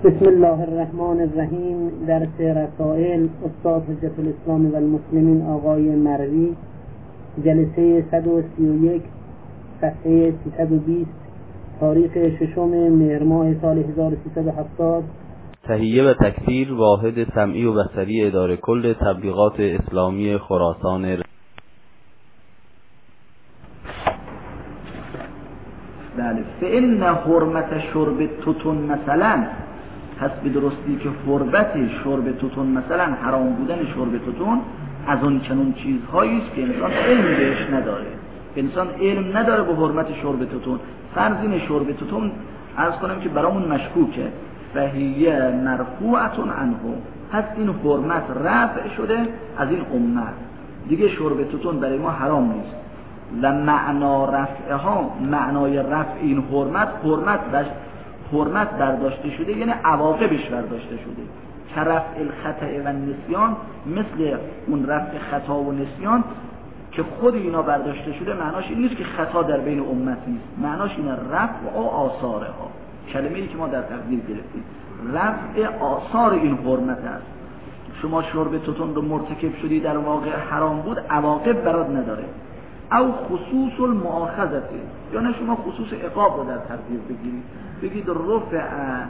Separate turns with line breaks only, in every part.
بسم الله الرحمن الرحیم. درس رسائل استاد حجت الاسلام و المسلمین آقای مروی، جلسه 131، صفحه 320، تاریخ 6 مهر ماه سال 1370.
تهیه و تکثیر واحد سمعی و بصری اداره کل تبلیغات اسلامی خراسان.
بله، فإن حرمت شرب توتون مثلا، پس به درستی که حرمت شرب توتون مثلا حرام بودن شرب توتون از اون چنون چیزهایی است که انسان علم بهش نداره. انسان علم نداره به حرمت شرب توتون. فرضین شرب توتون عرض کنم که برامون مشکوکه. فهیه مرفوعتون عنه، پس این حرمت رفع شده از این امت دیگه. شرب توتون برای ما حرام نیست و معنا رفعها، معنای رفع این حرمت برداشته شده، یعنی عواقبش برداشته شده. رفع الخطأ و نسیان، مثل اون رفع خطا و نسیان که خود اینا برداشته شده، معناش این نیست که خطا در بین امت نیست، معناش اینه رفع و آثارها. کلمه‌ای که ما در تقدیر گرفتیم رفع آثار این حرمت است. شما شرب توتون رو مرتکب شدی، در واقع حرام بود، عواقب برات نداره. او خصوص المؤاخذه، یعنی شما خصوص عقاب رو در تقدیر بگیرید، بگید رفع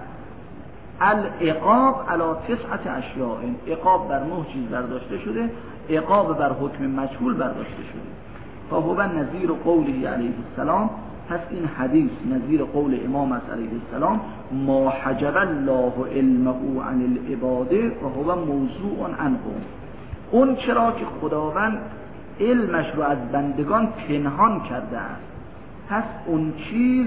العقاب علی 9 اشیاء، عقاب بر 9 چیز برداشته شده، عقاب بر حکم مجهول برداشته شده. فهو نظیر قوله علیه السلام، پس این حدیث نظیر قول امام است علیه السلام، ما حجب الله علمه عن العباد فهو موضوع عنه. اون چرا که خداوند علمش رو از بندگان پنهان کرده است، پس اون چیز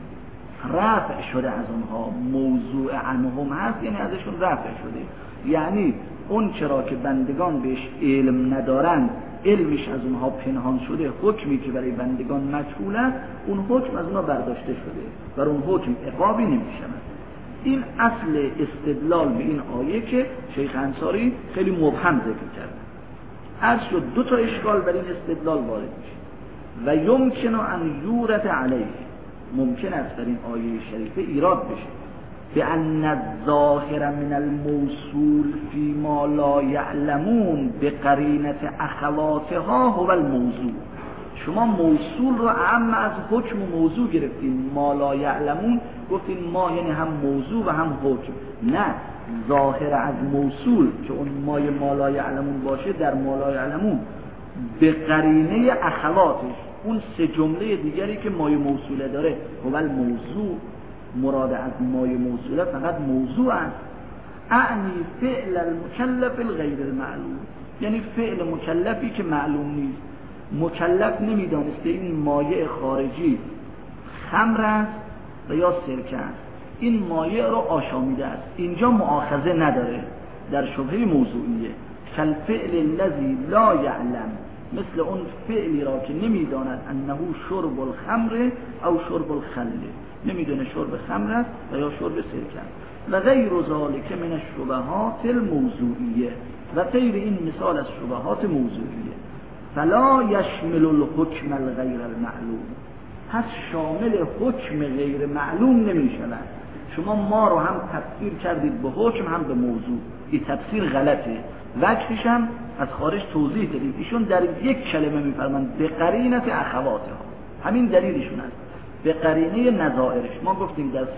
رفع شده از اونها. موضوع عنهم هست، یعنی ازشون رفع شده. یعنی اون چرا که بندگان بهش علم ندارن، علمش از اونها پنهان شده، حکمی که برای بندگان مجهول است، اون حکم از اونها برداشته شده و اون حکم عقابی نمی‌شود. این اصل استدلال به این آیه که شیخ انصاری خیلی مبهم ذکر کرده. عرض شد 2 تا اشکال بر این استدلال وارد میشه و یمکن ان یورد علیه، ممکن است در این آیه شریفه ایراد بشه به ان الظاهر من الموصول فی ما لا یعلمون به قرینه اخواتها هو الموضوع. شما موصول رو اعم از حکم و موضوع گرفتین، ما لا یعلمون گفتین ما یعنی هم موضوع و هم حکم. نه، ظاهر از موصول که اون مای ما لا یعلمون باشه، در ما لا یعلمون به قرینه اخواتش، اون 3 جمله دیگری که مای موصوله داره، هو الموضوع، مراد از مای موصوله فقط موضوع است. اعنی فعل المکلف الغیر المعلوم، یعنی فعل مکلفی که معلوم نیست. مکلف نمیدانسته این مایع خارجی خمر است و یا سرکه است، این مایع رو آشامیده است، اینجا مؤاخذه نداره، در شبهه موضوعیه. کالفعل الذی لا یعلم، مثل اون فعلی را که نمیداند انه شرب الخمر او شرب الخل، نمیدونه شرب خمر است و یا شرب سرکه است. و غیر ذلک من الشبهات الموضوعیه، و غیر این مثال از شبهات موضوعیه. فلا یشمل الحکم الغیر المعلوم، پس شامل حکم غیر معلوم نمی شود. شما ما رو هم تفسیر کردید به حکم هم به موضوع، این تفسیر غلطه. وجهش هم از خارج توضیح دادید. ایشون در یک کلمه میفرمایند به قرینه اخواتها، همین دلیلشون است، به قرینه نظائرش. ما گفتیم در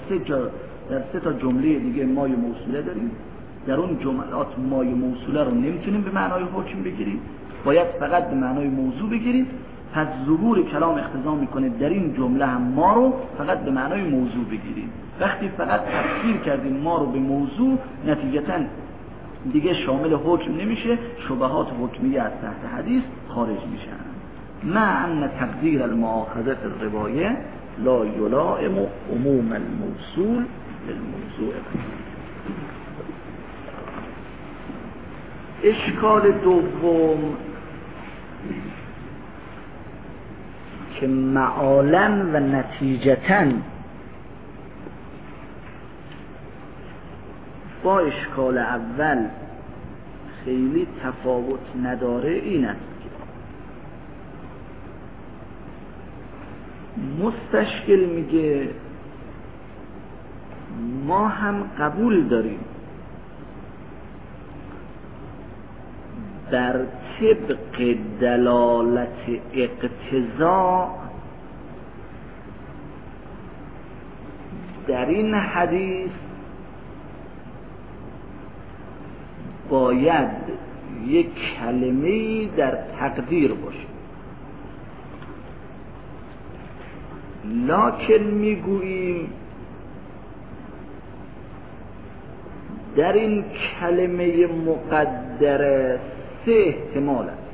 3 تا جمله دیگه مای موصوله داریم، در اون جملات مای موصوله رو نمیتونیم به معنای حکم بگیریم، باید فقط به معنای موضوع بگیرید. پس ظهور کلام اقتضا میکنه در این جمله هم ما رو فقط به معنای موضوع بگیرید. وقتی فقط تفسیر کردیم ما رو به موضوع، نتیجتاً دیگه شامل حکم نمیشه، شبهات حکمیه از تحت حدیث خارج میشن. مع ان تقدیر المؤاخذه الروایه لا یلائم عموم الموصول للموضوع. اشکال دوم که معالاً و نتیجتاً با اشکال اول خیلی تفاوت نداره، این است که مستشکل میگه ما هم قبول داریم در طبق دلالت اقتضا در این حدیث باید یک کلمه‌ای در تقدیر باشه، لکن میگوییم در این کلمه مقدره 3 احتمال است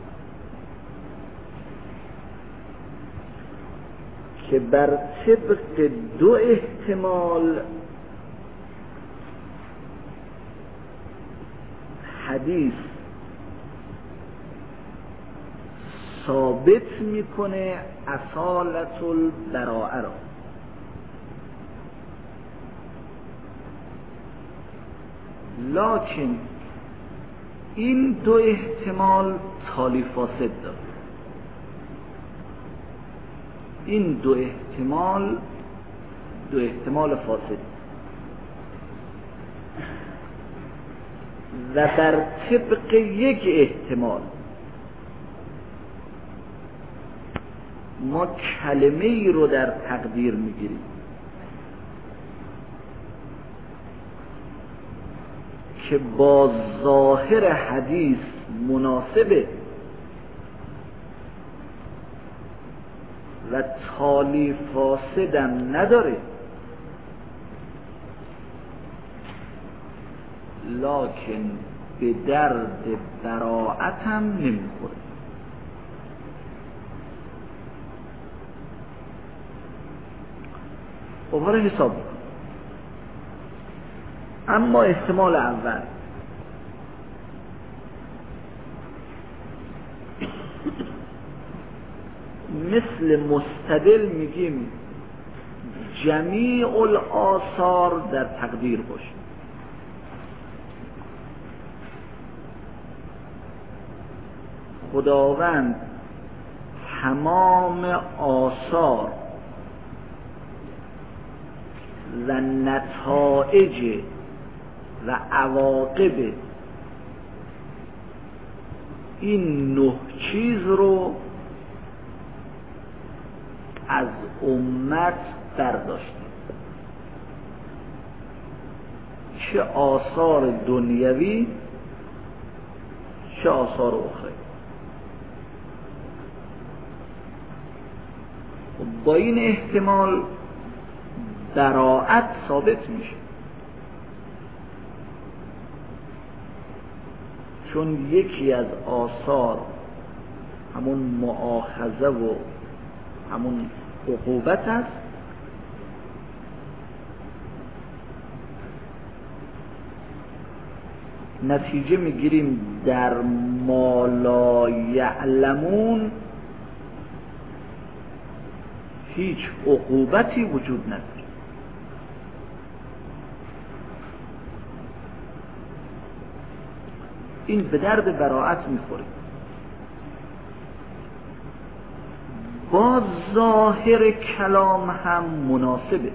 که بر طبق 2 احتمال حدیث ثابت میکنه اصالت البراءه را. لکن این 2 احتمال تالی فاسد داره. این 2 احتمال فاسد و بر طبق 1 احتمال ما کلمه ای رو در تقدیر میگیریم که با ظاهر حدیث مناسبه و تالی فاسدم نداره، لکن به درد براءتم نمیخوره. حالا حساب کنم. اما احتمال اول مثل مستدل میگیم جمیع الآثار در تقدیر باشه، خداوند تمام آثار و نتایج و عواقب این 9 چیز رو از امت برداشته، چه آثار دنیوی چه آثار اخروی. با این احتمال براءت ثابت میشه، چون یکی از آثار همون مؤاخذه و همون عقوبت است، نتیجه میگیریم در ما لا یعلمون هیچ عقوبتی وجود نداره. این به درد براءت میخوره. با ظاهر کلام هم مناسبه،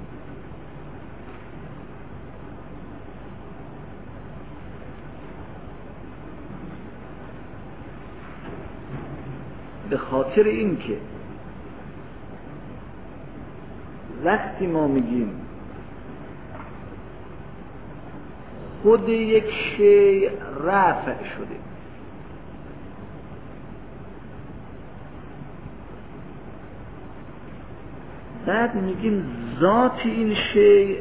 به خاطر اینکه وقتی ما میگیم خود یک شیء رفع شده، بعد میگیم ذات این شیء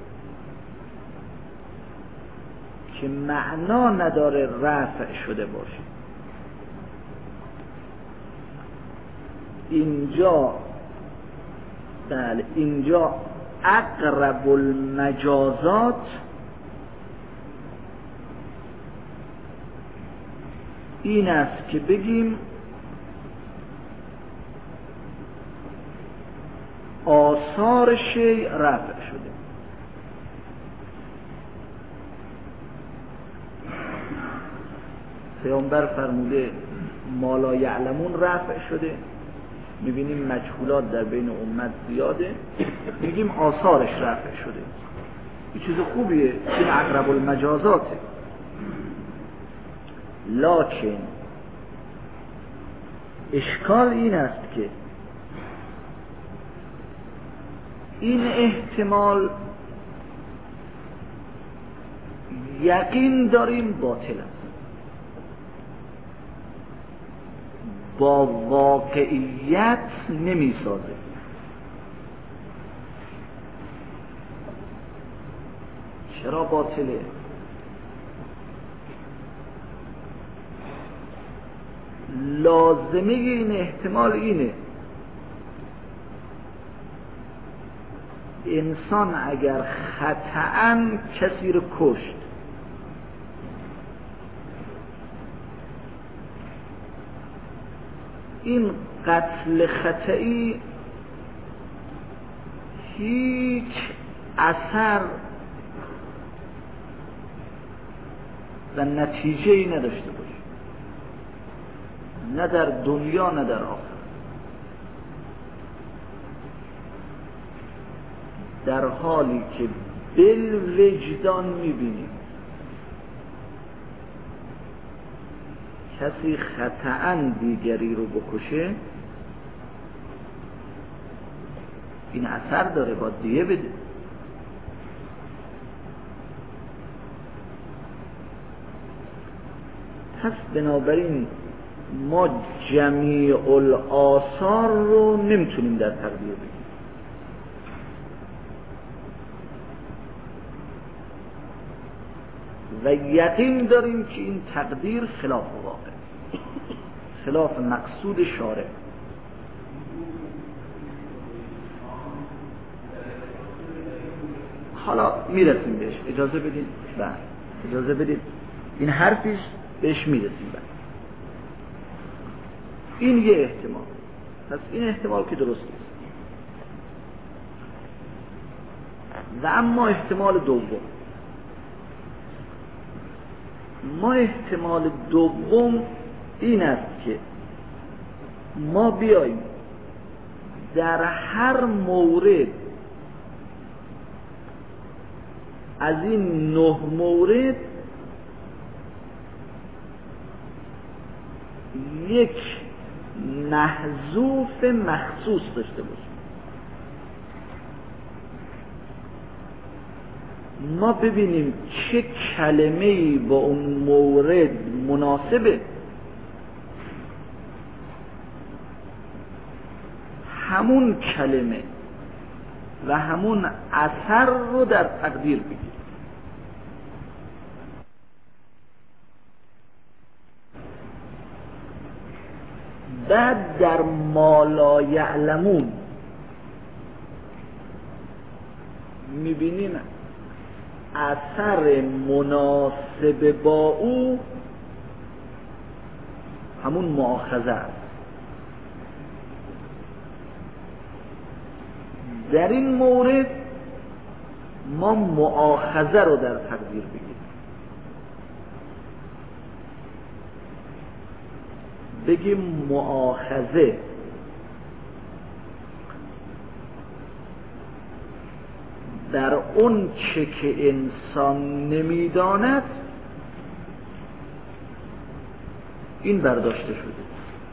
که معنا نداره رفع شده باشه، اینجا اقرب المجازات این است که بگیم آثار شیء رفع شده. پیامبر فرموده ما لا یعلمون رفع شده، میبینیم مجهولات در بین امت زیاده، میگیم آثارش رفع شده. این چیز خوبیه، این اقرب المجازاته. لکن اشکال این است که این احتمال یقین داریم باطل است، با واقعیت نمی سازه. چرا باطله؟ لازمه این احتمال اینه انسان اگر خطأً کسی رو کشت، این قتل خطئی هیچ اثر و نتیجه‌ای نداشته باشه، نه در دنیا نه در آخرت. در حالی که بالوجدان میبینیم کسی خطأً دیگری رو بکشه، این اثر داره، باید دیه بده. پس بنابراین ما جمیع الآثار رو نمیتونیم در تقدیر بگیم. و یقین داریم که این تقدیر خلاف واقع، خلاف مقصود شارع. حالا میرسیم بهش، اجازه بدید. بله اجازه بدید، این حرفیش بهش میرسیم. بله این یه احتمال. پس این احتمال که درست است. و اما احتمال دوم، ما احتمال دوم این است که ما بیاییم در هر مورد از این 9 مورد یک محذوف مخصوص داشته باشیم. ما ببینیم چه کلمه‌ای با اون مورد مناسبه، همون کلمه و همون اثر رو در تقدیر بگیریم. بعد در ما لا یعلمون میبینیم اثر مناسب با او همون مؤاخذه است. در این مورد ما مؤاخذه رو در تقدیر بگیریم، بگیم مؤاخذه در اون چه که انسان نمیداند این برداشته شده.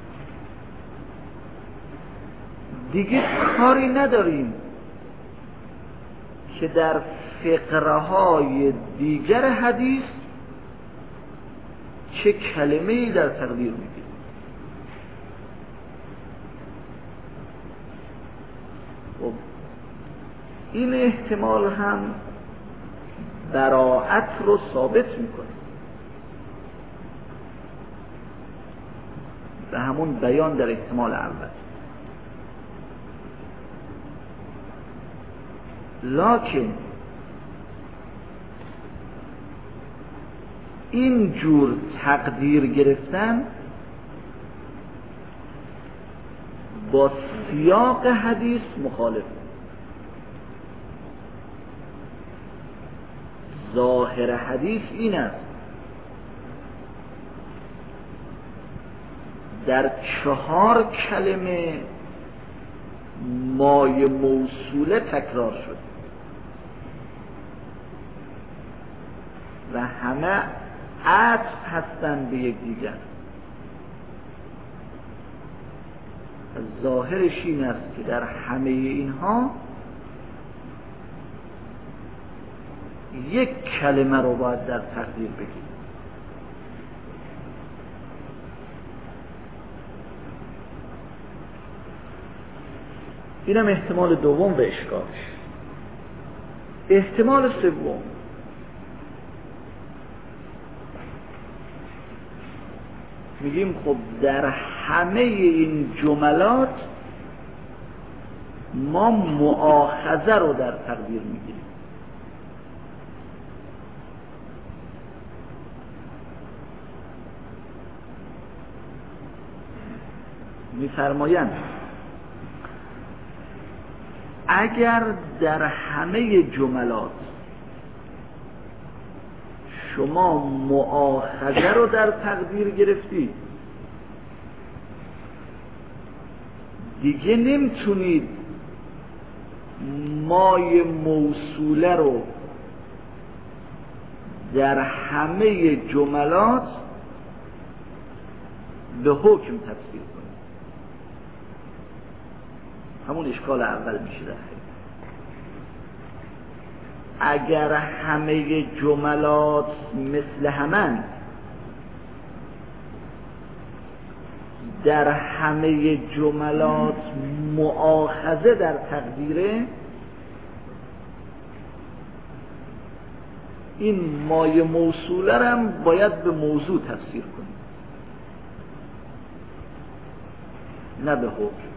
دیگه کاری نداریم که در فقره‌های دیگر حدیث چه کلمه‌ای در تقدیر میگیم. این احتمال هم براءت رو ثابت میکنه و همون بیان در احتمال اول. لکن این جور تقدیر گرفتن با سیاق حدیث مخالف. ظاهر حدیث این است در 4 کلمه مای موصوله تکرار شد و همه عطف هستند به یکدیگر. ظاهرش این است که در همه اینها یک کلمه رو باید در تقدیر بگیم. اینم احتمال دوم به اشکالش. احتمال سوم، میگیم خب در همه این جملات ما مؤاخذه رو در تقدیر میگیریم. میفرمایند اگر در همه جملات شما مؤاخذه رو در تقدیر گرفتید، دیگه نمیتونید مای موصوله رو در همه جملات به حکم تفسیر کنید. همون اشکال اول میشه. در اگر همه جملات مثل همن، در همه جملات مؤاخذه در تقدیره، این مای موصوله هم باید به موضوع تفسیر کنیم، نه به حکم.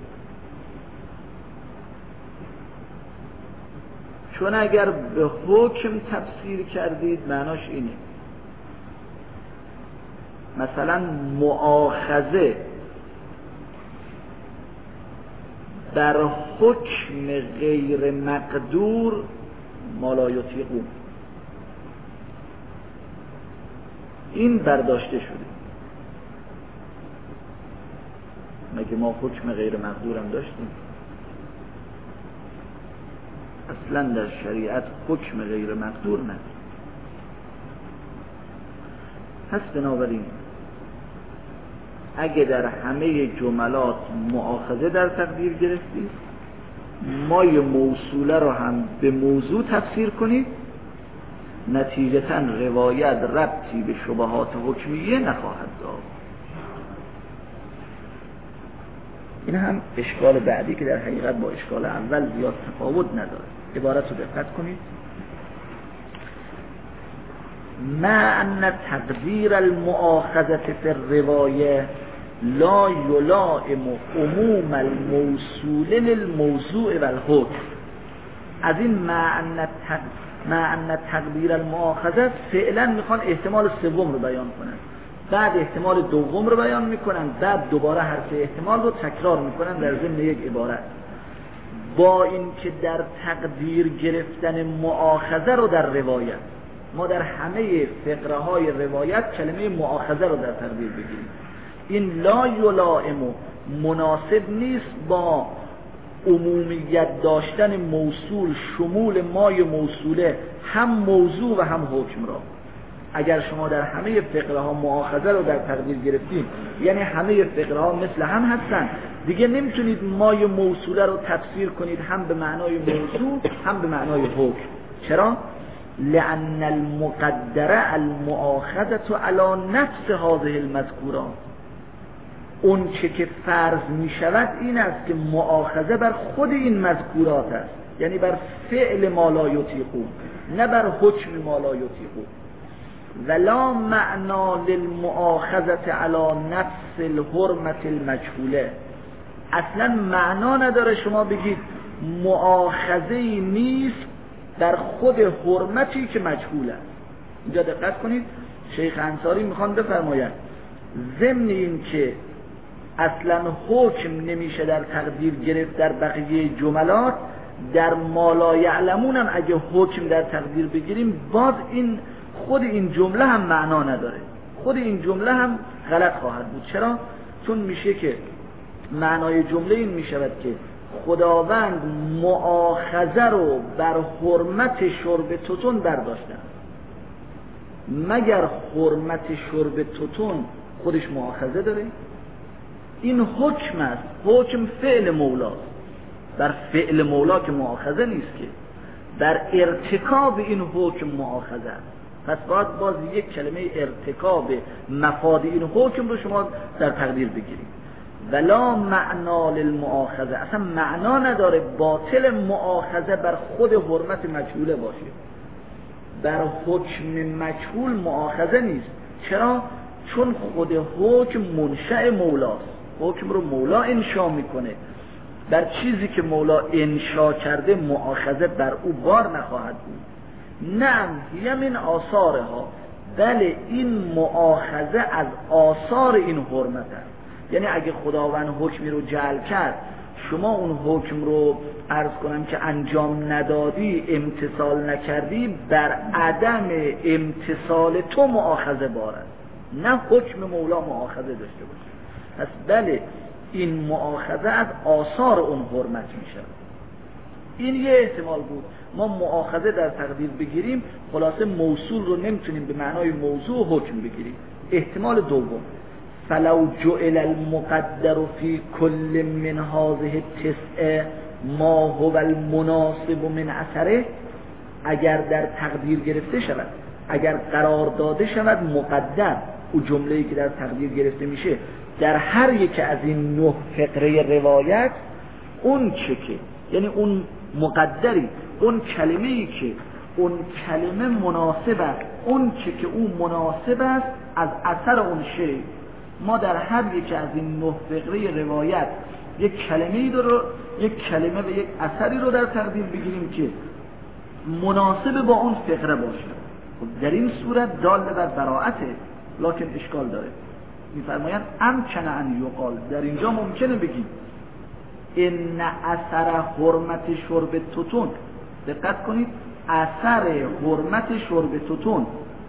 چون اگر به حکم تفسیر کردید معناش اینه، مثلا مؤاخذه در حکم غیر مقدور ما لا یطیقون، این برداشته شده. مگه ما حکم غیر مقدور هم داشتیم؟ اصلا در شریعت حکم غیر مقدور نداریم. پس بنابراین اگه در همه جملات مؤاخذه در تقدیر گرفتید، مای موصوله رو هم به موضوع تفسیر کنید، نتیجتاً روایت ربطی به شبهات حکمیه نخواهد داشت. این هم اشکال بعدی که در حقیقت با اشکال اول زیاد تفاوت نداره. عبارت رو دقت کنید. ما ان تقدیر المؤاخذه فی الروایه لا یلائم عموم الموصول للموضوع والحکم. از این ما ان تقدیر المؤاخذه فعلا میخوان احتمال سوم رو بیان کنن، بعد احتمال دوم رو بیان میکنن، بعد دوباره هر سه احتمال رو تکرار میکنن در ضمن یک عبارت. با این که در تقدیر گرفتن مؤاخذه رو در روایت، ما در همه فقره های روایت کلمه مؤاخذه رو در تقدیر بگیریم، این لا یلائم مناسب نیست با عمومیت داشتن موصول، شمول مای موصوله هم موضوع و هم حکم را. اگر شما در همه فقره ها مؤاخذه رو در تقدیر گرفتید، یعنی همه فقره ها مثل هم هستن، دیگه نمیتونید مای موصوله رو تفسیر کنید هم به معنای موضوع هم به معنای حکم. چرا؟ لأن المقدره المؤاخذه علی نفس هذه المذکورات. اون چه که فرض می شود این است که مؤاخذه بر خود این مذکورات است، یعنی بر فعل ما لا یطیقون، نه بر حکم ما لا یطیقون. ولا معنا للمؤاخذه علی نفس الحرمه المجهوله. اصلا معنا نداره شما بگید مؤاخذه‌ای نیست در خود حرمتی که مجهول است. اینجا دقت کنید، شیخ انصاری میخوان بفرمایند ضمن این که اصلا حکم نمیشه در تقدیر گرفت در بقیه جملات، در ما لا یعلمون هم اگه حکم در تقدیر بگیریم باز این خود این جمله هم معنا نداره، خود این جمله هم غلط خواهد بود. چرا؟ چون میشه که معنای جمله این میشود که خداوند مؤاخذه رو بر حرمت شرب توتون برداشته، مگر حرمت شرب توتون خودش مؤاخذه داره؟ این حکم است، حکم فعل مولاست، بر فعل مولا که مؤاخذه نیست که، در ارتکاب این حکم مؤاخذه است. پس باید باز یک کلمه ارتکاب مفاد این حکم رو شما در تقدیر بگیرید. ولا معنا للمؤاخذه، اصلا معنا نداره باطل مؤاخذه بر خود حرمت مجهوله باشه، بر حکم مجهول مؤاخذه نیست. چرا؟ چون خود حکم منشأ مولاست، حکم رو مولا انشا میکنه، بر چیزی که مولا انشا کرده مؤاخذه بر او بار نخواهد بود. نعم هی من آثارها، بله این مؤاخذه از آثار این حرمت است. یعنی اگه خداوند حکمی رو جعل کرد، شما اون حکم رو عرض کنم که انجام ندادی، امتثال نکردی، بر عدم امتثال تو مؤاخذه بارد، نه حکم مولا مؤاخذه داشته باشه. پس بله این مؤاخذه از آثار اون حرمت میشه. این یه احتمال بود. ما مؤاخذه در تقدیر بگیریم، خلاصه موصول رو نمیتونیم به معنای موضوع حکم بگیریم. احتمال دوم، فلو جعل المقدر فی کل من هذه التسع ما هو المناسب من اثره، اگر در تقدیر گرفته شود، اگر قرار داده شود مقدر، او جمله‌ای که در تقدیر گرفته میشه، در هر یک از این 9 فقره روایت، اون چه که یعنی اون مقدری، اون کلمه‌ای که اون کلمه مناسب است، اون چه که اون مناسب است از اثر اون شی، ما در هر یک از این 9 فقره روایت یک کلمه‌ای رو، یک کلمه و یک اثری رو در تقدیر بگیریم که مناسب با اون فقره باشه. در این صورت دال بر براءته، لکن اشکال داره. میفرمایند امکن ان یقال، در اینجا ممکنه بگیم ان اثر حرمت شرب توتون، دقت کنید، اثر حرمت شرب توتون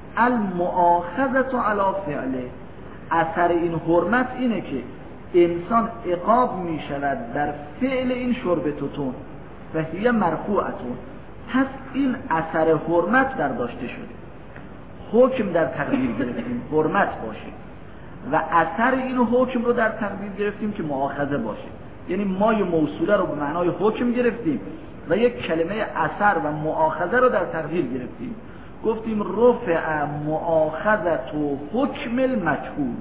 المؤاخذه علی فعله، اثر این حرمت اینه که انسان عقاب می شود در فعل این شرب توتون و هی مرفوعتون. پس این اثر حرمت برداشته شده، حکم در تقدیر گرفتیم حرمت باشه و اثر این حکم رو در تقدیر گرفتیم که مؤاخذه باشه. یعنی ما یه موصوله رو به معنای حکم گرفتیم و یک کلمه اثر و مؤاخذه رو در تقدیر گرفتیم. گفتیم رفع مؤاخذت و حکم المجهول،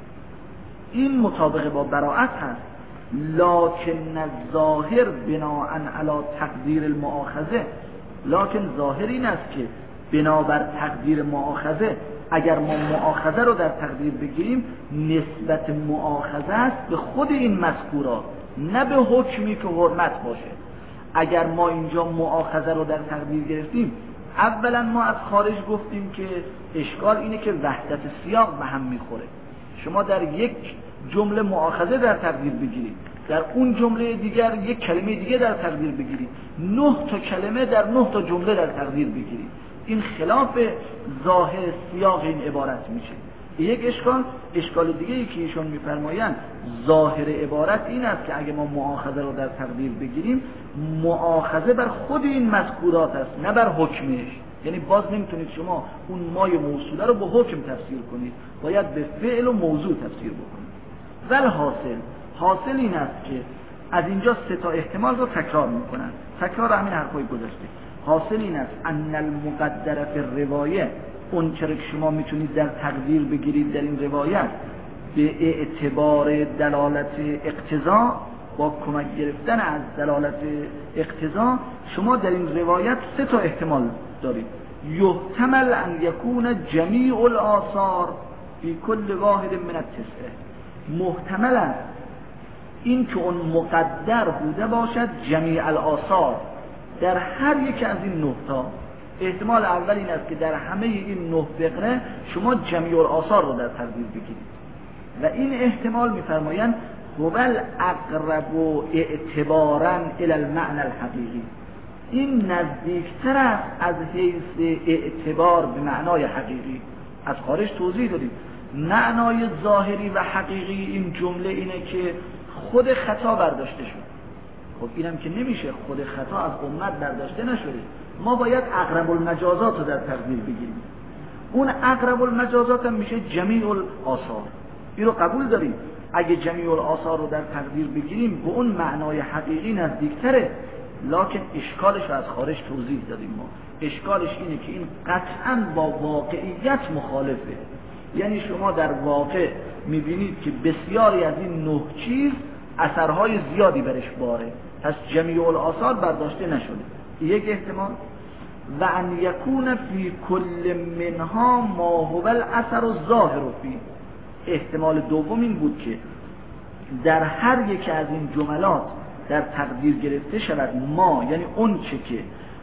این مطابق با براءت هست، لکن الظاهر بناء علی تقدیر المؤاخذه، لکن ظاهر این است که بنابر تقدیر مؤاخذه، اگر ما مؤاخذه رو در تقدیر بگیریم، نسبت مؤاخذه است به خود این مذکورات، نه به حکمی که حرمت باشه. اگر ما اینجا مؤاخذه رو در تقدیر گرفتیم، اولا ما از خارج گفتیم که اشکال اینه که وحدت سیاق به هم میخوره. شما در یک جمله مؤاخذه در تقدیر بگیرید، در اون جمله دیگر یک کلمه دیگه در تقدیر بگیرید، 9 تا کلمه در 9 تا جمله در تقدیر بگیرید، این خلاف ظاهر سیاق این عبارت میشه. یک اشکال دیگه ای که ایشون میفرمایند، ظاهر عبارت این است که اگه ما مؤاخذه رو در تقدیر بگیریم، مؤاخذه بر خود این مذکورات است، نه بر حکمش. یعنی باز نمیتونید شما اون مای موصوله رو به حکم تفسیر کنید، باید به فعل و موضوع تفسیر بکنید. ولی حاصل این است که از اینجا 3 تا احتمال رو تکرار میکنن، تکرار همین حرفای گذشته. حاصل این است ان المقدر فی الروایه، اون چرا که شما میتونید در تقدیر بگیرید در این روایت، به اعتبار دلالت اقتضا، با کمک گرفتن از دلالت اقتضا، شما در این روایت 3 تا احتمال دارید. یحتمل ان یکون جمیع الآثار فی کل واحد من التسع، محتمل است این که اون مقدر بوده باشد جمیع الآثار در هر یک از این 9 تا. احتمال اول این است که در همه این 9 فقره شما جمیع الآثار رو در تقدیر بگیرید و این احتمال میفرمایند هو الاقرب اعتبارا الی المعنى الحقیقی، این نزدیکتر است از حیث اعتبار به معنای حقیقی. از خارج توضیح دادیم معنای ظاهری و حقیقی این جمله اینه که خود خطا برداشته شد، خب اینم که نمیشه، خود خطا از امت برداشته نشده، ما باید اقرب المجازات رو در تقدیر بگیریم. اون اقرب المجازات هم میشه جمیع الآثار. این رو قبول داریم، اگه جمیع الآثار رو در تقدیر بگیریم به اون معنای حقیقی نزدیکتره، لکن اشکالش رو از خارج توضیح دادیم. ما اشکالش اینه که این قطعاً با واقعیت مخالفه. یعنی شما در واقع میبینید که بسیاری از این 9 چیز اثرهای زیادی برش باره، پس جمیع الآثار برداشته نشده. یک احتمال. و ان یکون فی کل منها ما هو الاثر الظاهر فی. احتمال دوم این بود که در هر یک از این جملات در تقدیر گرفته شود ما، یعنی اون چه که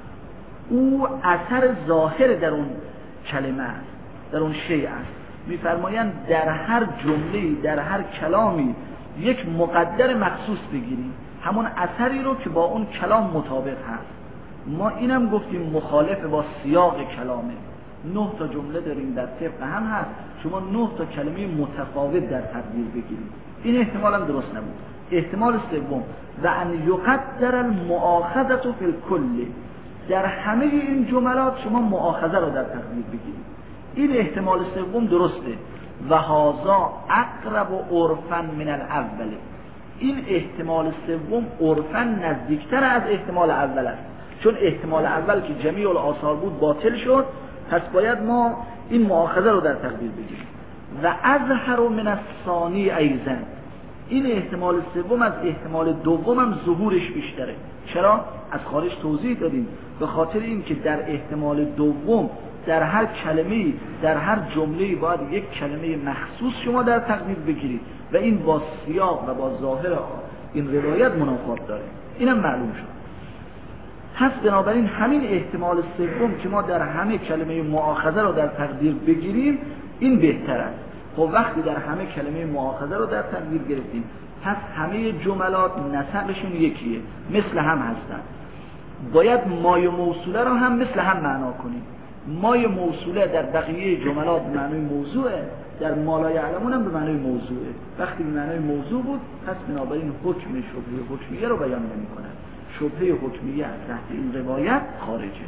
او اثر ظاهر در اون کلمه است، در اون شیء است. میفرمایند در هر جمله‌ای، در هر کلامی یک مقدر مخصوص بگیریم، همون اثری رو که با اون کلام مطابق هست. ما اینم گفتیم مخالف با سیاق کلامه. 9 تا جمله داریم در طبق هم هست، شما 9 تا کلمه متفاوت در تقدیر بگیرید. این احتمال هم درست نبود. احتمال سوم و ان یقدر المؤاخذه فی الکل، در همه این جملات شما مؤاخذه رو در تقدیر بگیرید. این احتمال سوم درسته و هذا اقرب عرفا من الاول. این احتمال سوم عرفا نزدیکتر از احتمال اول است، چون احتمال اول که جمیع الآثار بود باطل شد، پس باید ما این مؤاخذه رو در تقدیر بگیریم. و اظهر من الثانی ایضا، این احتمال سوم از احتمال دومم ظهورش بیشتره. چرا؟ از خارج توضیح دادیم، به خاطر این که در احتمال دوم در هر کلمه‌ای، در هر جمله‌ای باید یک کلمه مخصوص شما در تقدیر بگیرید و این با سیاق و با ظاهر این روایت منافات داره. اینم معلوم شد. پس بنابراین همین احتمال سوم که ما در همه کلمه مؤاخذه رو در تقدیر بگیریم این بهتر است. خب وقتی در همه کلمه مؤاخذه رو در تقدیر گرفتیم، پس همه جملات نسقشون یکیه، مثل هم هستن. باید مای موصوله رو هم مثل هم معنا کنیم. مای موصوله در بقیه جملات به معنای موضوعه، در ما لا یعلمون هم به معنای موضوعه. وقتی به معنای موضوع بود، پس بنابراین حکم شبهه حکمیه رو بیان نمی‌کنه. شبهه حکمیه از تحت این روایت خارجه.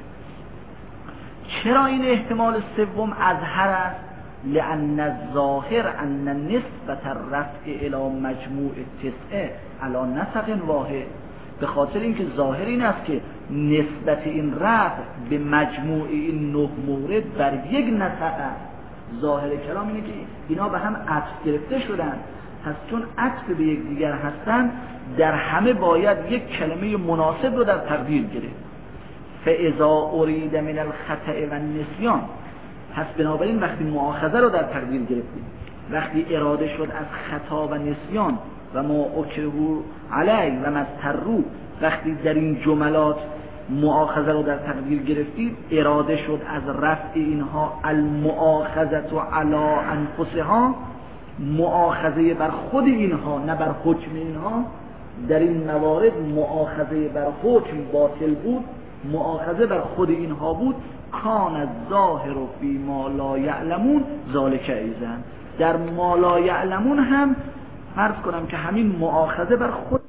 چرا این احتمال سوم اظهر است؟ لأن الظاهر ان نسبت الرفع الى مجموع التسعه علی نسق واحد. به خاطر اینکه ظاهر این است که نسبت این رفع به مجموع این 9 مورد بر یک نسق است. ظاهر کلام اینه که اینا به هم عطف گرفته شدن، پس چون عطف به یک دیگر هستن در همه باید یک کلمه مناسب رو در تقدیر گرفت. فاذا ارید من الخطأ و النسیان، پس بنابراین وقتی مؤاخذه رو در تقدیر گرفتیم، وقتی اراده شد از خطا و نسیان و ما اکرهو علی و مضطروا، وقتی در این جملات مؤاخذه رو در تقدیر گرفتید، اراده شد از رفع اینها المؤاخذه علی انفسها، مؤاخذه بر خود اینها نه بر حکم اینها. در این موارد مؤاخذه بر حکم باطل بود، مؤاخذه بر خود اینها بود. کان الظاهر فی ما لا یعلمون ذالک ایضا، در ما لا یعلمون هم فرض کنم که همین مؤاخذه بر خود